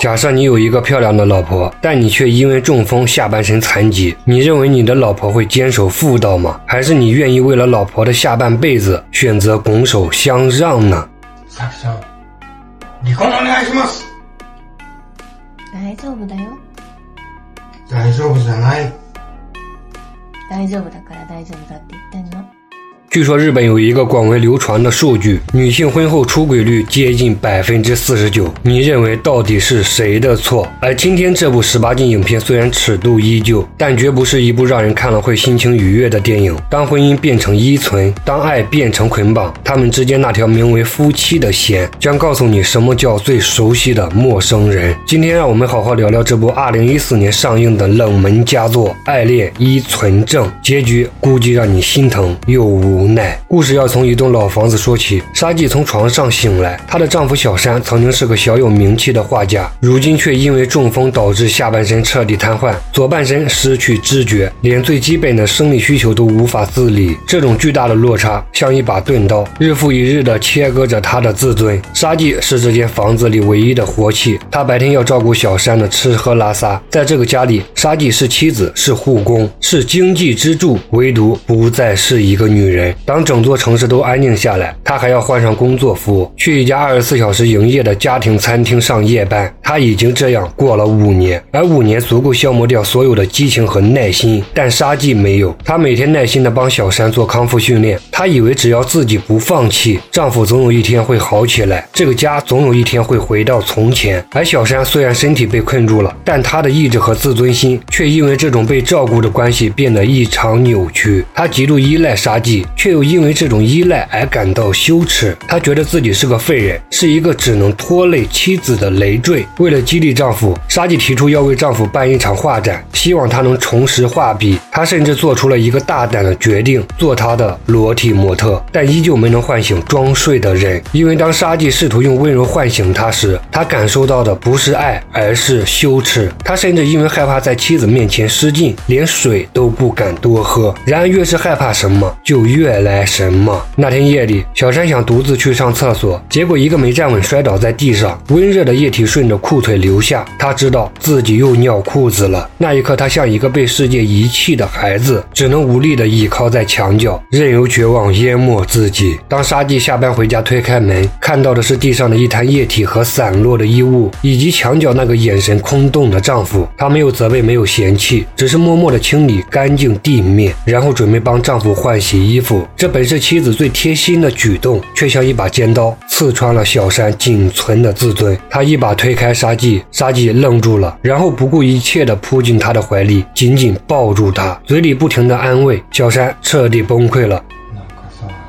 假设你有一个漂亮的老婆，但你却因为中风下半身残疾，你认为你的老婆会坚守妇道吗？还是你愿意为了老婆的下半辈子选择拱手相让呢？ さきちゃん、離婚お願いします。 大丈夫だよ。 大丈夫じゃない。 大丈夫だから大丈夫だって言ってんの。 据说日本有一个广为流传的数据，女性婚后出轨率接近49%。你认为到底是谁的错？而今天这部18禁影片虽然尺度依旧，但绝不是一部让人看了会心情愉悦的电影。当婚姻变成依存，当爱变成捆绑，他们之间那条名为夫妻的线将告诉你什么叫最熟悉的陌生人。今天让我们好好聊聊这部2014年上映的冷门佳作《爱恋依存症》，结局估计让你心疼又无奈。故事要从一栋老房子说起。沙纪从床上醒来，她的丈夫小山曾经是个小有名气的画家，如今却因为中风导致下半身彻底瘫痪，左半身失去知觉，连最基本的生理需求都无法自理。这种巨大的落差像一把钝刀，日复一日地切割着她的自尊。沙纪是这间房子里唯一的活气，她白天要照顾小山的吃喝拉撒。在这个家里，沙纪是妻子，是护工，是经济支柱，唯独不再是一个女人。当整座城市都安静下来，他还要换上工作服，去一家24小时营业的家庭餐厅上夜班。他已经这样过了5年，而5年足够消磨掉所有的激情和耐心，但沙纪没有。她每天耐心地帮小山做康复训练，她以为只要自己不放弃，丈夫总有一天会好起来，这个家总有一天会回到从前。而小山虽然身体被困住了，但她的意志和自尊心却因为这种被照顾的关系变得异常扭曲。她极度依赖沙纪，却又因为这种依赖而感到羞耻。她觉得自己是个废人，是一个只能拖累妻子的累赘。为了激励丈夫，沙纪提出要为丈夫办一场画展，希望他能重拾画笔。她甚至做出了一个大胆的决定，做他的裸体模特，但依旧没能唤醒装睡的人。因为当沙纪试图用温柔唤醒他时，他感受到的不是爱，而是羞耻。他甚至因为害怕在妻子面前失禁，连水都不敢多喝。然而越是害怕什么，就越来什么。那天夜里，小山想独自去上厕所，结果一个没站稳摔倒在地上，温热的液体顺着裤腿流下。他知道自己又尿裤子了。那一刻，他像一个被世界遗弃的孩子，只能无力地倚靠在墙角，任由绝望淹没自己。当沙纪下班回家推开门，看到的是地上的一滩液体和散落的衣物，以及墙角那个眼神空洞的丈夫。她没有责备，没有嫌弃，只是默默地清理干净地面，然后准备帮丈夫换洗衣服。这本是妻子最贴心的举动，却像一把尖刀刺穿了小山仅存的自尊。他一把推开沙纪，沙纪愣住了，然后不顾一切地扑进他的怀里，紧紧抱住他，嘴里不停地安慰。小山彻底崩溃了。 なんか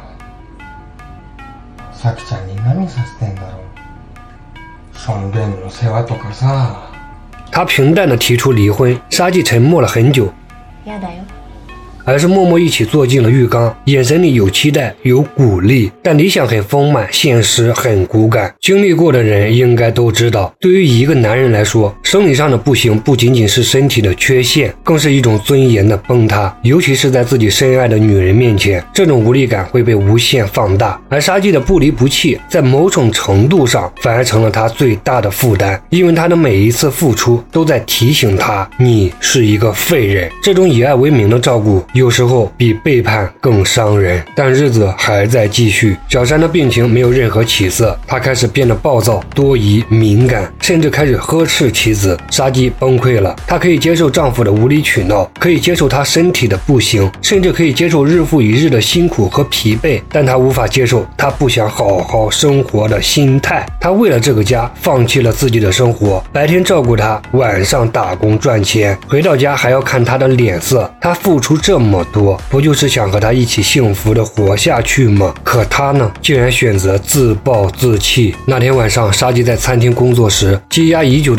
さきちゃんに何させてんだろう。ションベンの世話とかさ。 他平淡地提出离婚，沙纪沉默了很久。 やだよ。 而是默默一起坐进了浴缸，眼神里有期待，有鼓励，但理想很丰满，现实很骨感。经历过的人应该都知道，对于一个男人来说，生理上的不行不仅仅是身体的缺陷，更是一种尊严的崩塌。尤其是在自己深爱的女人面前，这种无力感会被无限放大。而沙纪的不离不弃，在某种程度上反而成了他最大的负担，因为他的每一次付出都在提醒他，你是一个废人。这种以爱为名的照顾有时候比背叛更伤人，但日子还在继续。小山的病情没有任何起色，他开始变得暴躁、多疑、敏感，甚至开始呵斥妻子。沙纪崩溃了，她可以接受丈夫的无理取闹，可以接受他身体的不行，甚至可以接受日复一日的辛苦和疲惫，但她无法接受他不想好好生活的心态。她为了这个家放弃了自己的生活，白天照顾他，晚上打工赚钱，回到家还要看他的脸色。她付出这么多，不就是想和他一起幸福的活下去吗？可他呢，竟然选择自暴自弃。那天晚上，沙纪在餐厅工作时，积压已久的委屈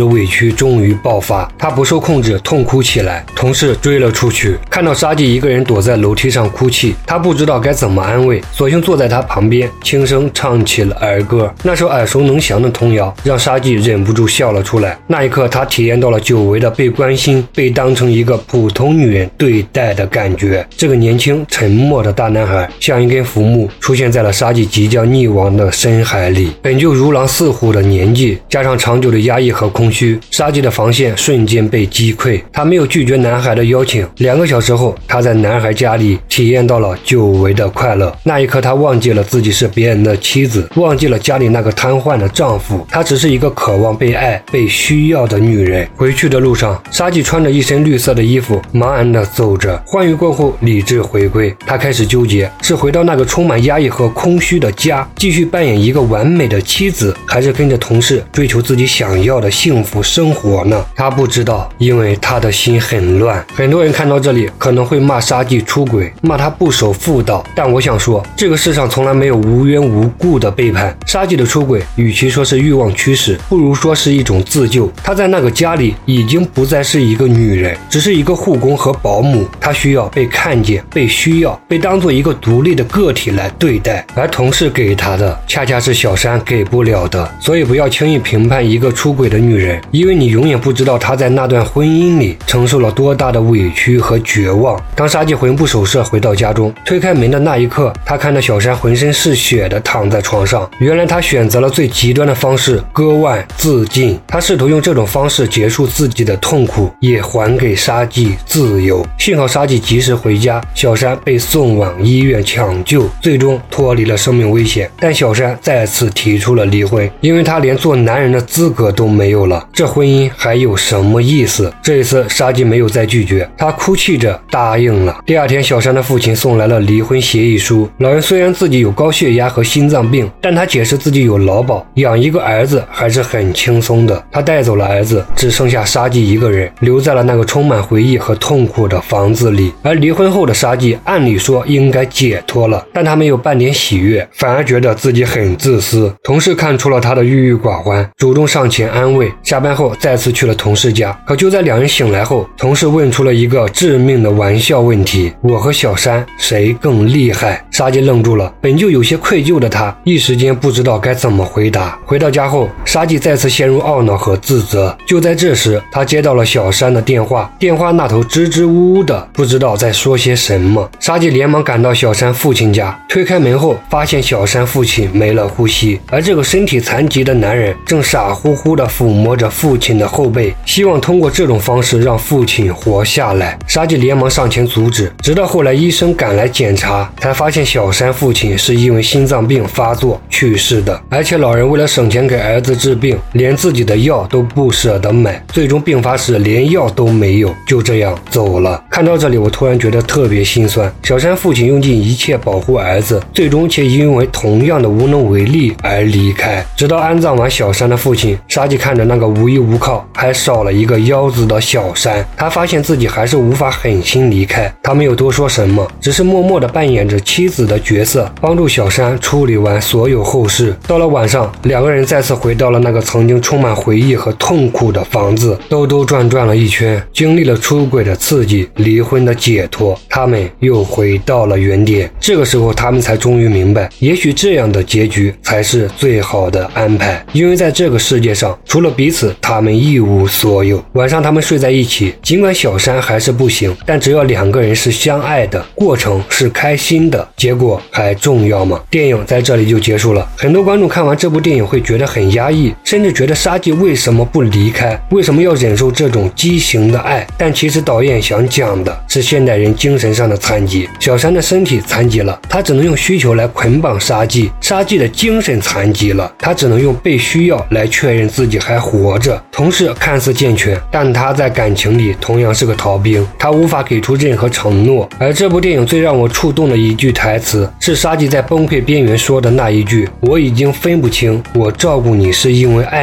屈终于爆发，他不受控制痛哭起来，同事追了出去，看到沙纪一个人躲在楼梯上哭泣，他不知道该怎么安慰，索性坐在他旁边轻声唱起了儿歌。那首耳熟能详的童谣让沙纪忍不住笑了出来。那一刻他体验到了久违的被关心，被当成一个普通女人对待的感觉。这个年轻沉默的大男孩像一根浮木出现在了沙纪即将溺亡的深海里。本就如狼似虎的年纪，加上长久的压抑和空虚，沙纪的防线瞬间被击溃。他没有拒绝男孩的邀请，2个小时后他在男孩家里体验到了久违的快乐。那一刻他忘记了自己是别人的妻子，忘记了家里那个瘫痪的丈夫，她只是一个渴望被爱被需要的女人。回去的路上，沙纪穿着一身绿色的衣服茫然地走着。欢愉过后理智回归，他开始纠结，是回到那个充满压抑和空虚的家，继续扮演一个完美的妻子，还是跟着同事追求自己想要的幸福生活呢？他不知道，因为他的心很乱。很多人看到这里可能会骂沙纪出轨，骂他不守妇道，但我想说，这个世上从来没有无缘无故的背叛。沙纪的出轨与其说是欲望驱使，不如说是一种自救。他在那个家里已经不再是一个女人，只是一个护工和保姆，他需要被看见，被需要，被当做一个独立的个体来对待，而同事给他的恰恰是小山给不了的。所以不要轻易评判一个出轨的女人，因为你永远不知道她在那段婚姻里承受了多大的委屈和绝望。当沙纪魂不守舍回到家中，推开门的那一刻，他看到小山浑身是血的躺在床上。原来他选择了最极端的方式，割腕自尽。他试图用这种方式结束自己的痛苦，也还给沙纪自由。幸好沙纪及时回家，小山被送往医院抢救，最终脱离了生命危险。但小山再次提出了离婚，因为他连做男人的资格都没有了，这婚姻还有什么意思？这一次沙纪没有再拒绝，他哭泣着答应了。第二天，小山的父亲送来了离婚协议书。老人虽然自己有高血压和心脏病，但他解释自己有劳保，养一个儿子还是很轻松的。他带走了儿子，只剩下沙纪一个人，留在了那个充满回忆和痛苦的房子里。而离婚后的沙纪按理说应该解脱了，但他没有半点喜悦，反而觉得自己很自私。同事看出了他的郁郁寡欢，主动上前安慰。下班后再次去了同事家，可就在2人醒来后，同事问出了一个致命的玩笑问题：我和小山谁更厉害？沙纪愣住了，本就有些愧疚的他一时间不知道该怎么回答。回到家后，沙纪再次陷入懊恼和自责。就在这时，他接到了小山的电话，电话那头支支吾吾的，不知道在说些什么。沙纪连忙赶到小山父亲家，推开门后发现小山父亲没了呼吸，而这个身体残疾的男人正傻乎乎地抚摸着父亲的后背，希望通过这种方式让父亲活下来。沙纪连忙上前阻止，直到后来医生赶来检查，才发现小山父亲是因为心脏病发作去世的，而且老人为了省钱给儿子治病，连自己的药都不舍得买，最终病发时连药都没有，就这样走了。看到这里，我突然觉得特别心酸。小山父亲用尽一切保护儿子，最终却因为同样的无能为力而离开。直到安葬完小山的父亲，沙纪看着那个无依无靠还少了一个腰子的小山，他发现自己还是无法狠心离开。他没有多说什么，只是默默地扮演着妻子的角色，帮助小山处理完所有后事。到了晚上，2个人再次回到了那个曾经充满回忆和痛苦的房子，兜兜转转了一圈，经历了出轨的刺激，离婚的解脱，他们又回到了原点。这个时候他们才终于明白，也许这样的结局才是最好的安排，因为在这个世界上除了彼此，他们一无所有。晚上他们睡在一起，尽管小山还是不行，但只要2个人是相爱的，过程是开心的，结果还重要吗？电影在这里就结束了。很多观众看完这部电影会觉得很压抑，甚至觉得沙纪为什么不离开，为什么要忍受这种畸形的爱？但其实导演想讲的是现代人精神上的残疾。小山的身体残疾了，他只能用需求来捆绑沙纪；沙纪的精神残疾了，他只能用被需要来确认自己还活着。同事看似健全，但他在感情里同样是个逃兵，他无法给出任何承诺。而这部电影最让我触动的一句台词，是沙纪在崩溃边缘说的那一句：我已经分不清我照顾你是因为爱你，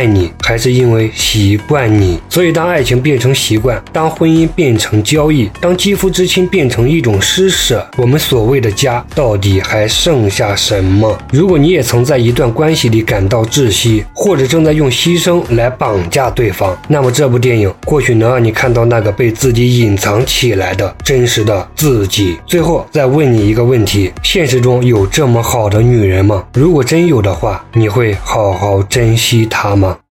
还是因为习惯你？所以当爱情变成习惯，当婚姻变成交易，当肌肤之亲变成一种施舍，我们所谓的家到底还剩下什么？如果你也曾在一段关系里感到窒息，或者正在用牺牲来绑架对方，那么这部电影或许能让你看到那个被自己隐藏起来的真实的自己。最后再问你一个问题，现实中有这么好的女人吗？如果真有的话，你会好好珍惜她吗？